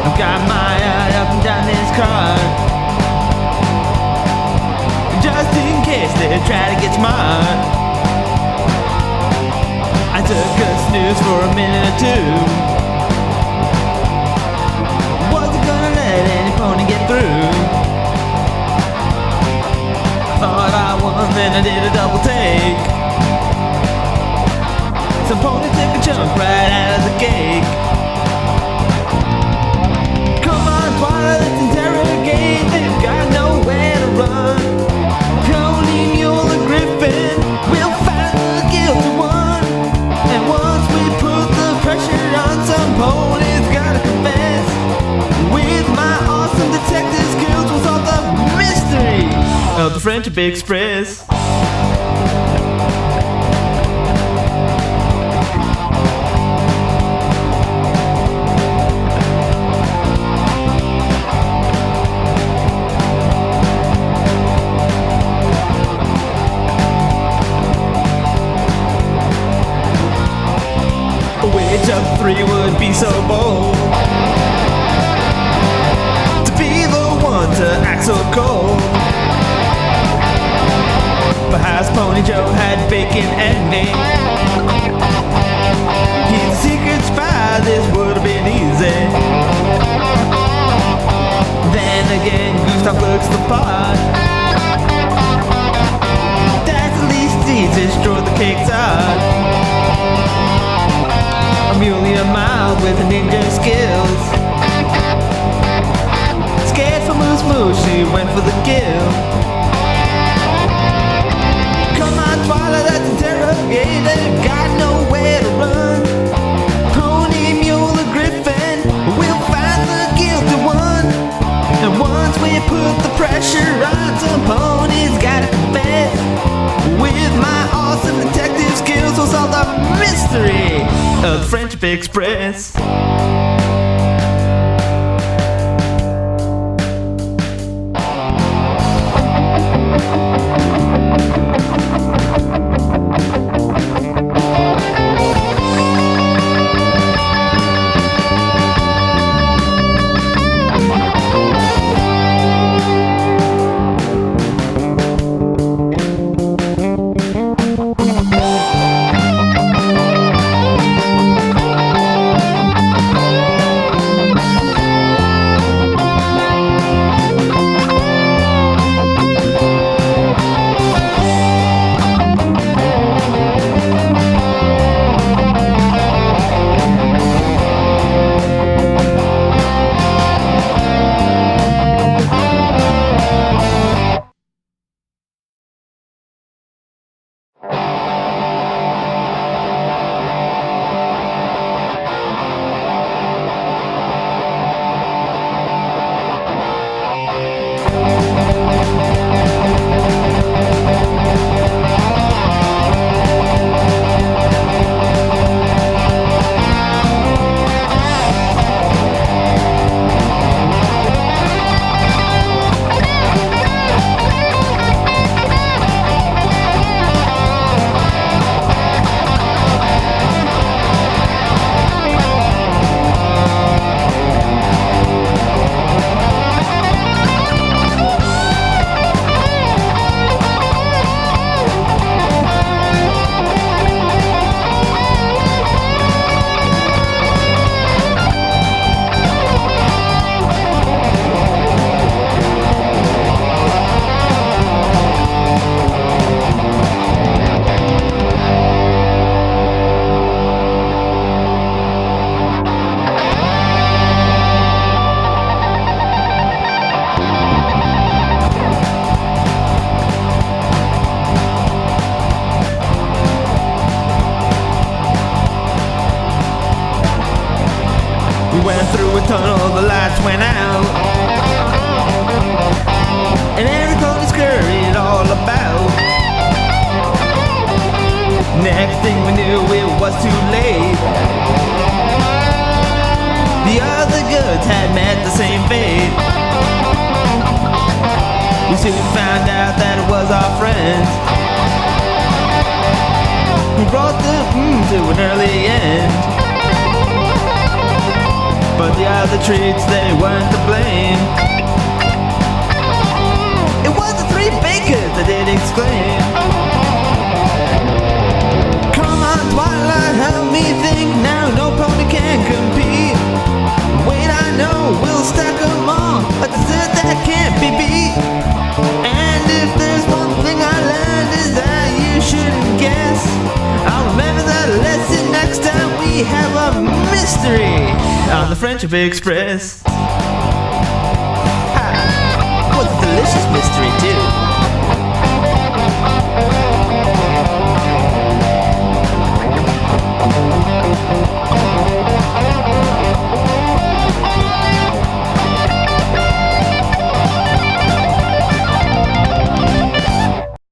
I've got my eye up and down this car, just in case they try to get smart. I took a snooze for a minute or two. Wasn't gonna let any pony get through. I thought I won, then I did a double take. Some pony took a chunk right out of the cake. Come on, Twilight, let's interrogate. They've got nowhere to run. Pony, Mule, and Griffin, we'll find the guilty one. And once we put the pressure on, some ponies gotta confess. With my awesome detective skills, we'll solve the mystery of the Friendship Express. Which of three would be so bold to be the one to act so cold? Perhaps Pony Joe had bacon envy. He's a secret spy, this would have been easy. Then again, Gustav looks the part. That's the least easy, destroy the cake's art. Amelia Mild with ninja skills. Scared for Moose Moose, she went for the kill. Come on, Twilight, let's interrogate. They've got nowhere to run. Pony, Mule, and Griffin, we'll find the guilty one. And once we put the pressure on, some ponies gotta confess. With my awesome detective skills, we'll solve the mystery of the Friendship Express. Went through a tunnel, the lights went out, and every pony scurried all about. Next thing we knew, it was too late. The other goods had met the same fate. We soon found out that it was our friends who brought the to an early end. but the other treats, they weren't to blame. It was the three bakers that did exclaim. Come on, Twilight, help me think now. No pony can compete. Wait, I know, we'll stack them all. A dessert that can't be beat. And if there's one thing I learned is that you shouldn't guess. I'll remember that lesson next time we have a mystery on the Friendship Express. Was a delicious mystery too.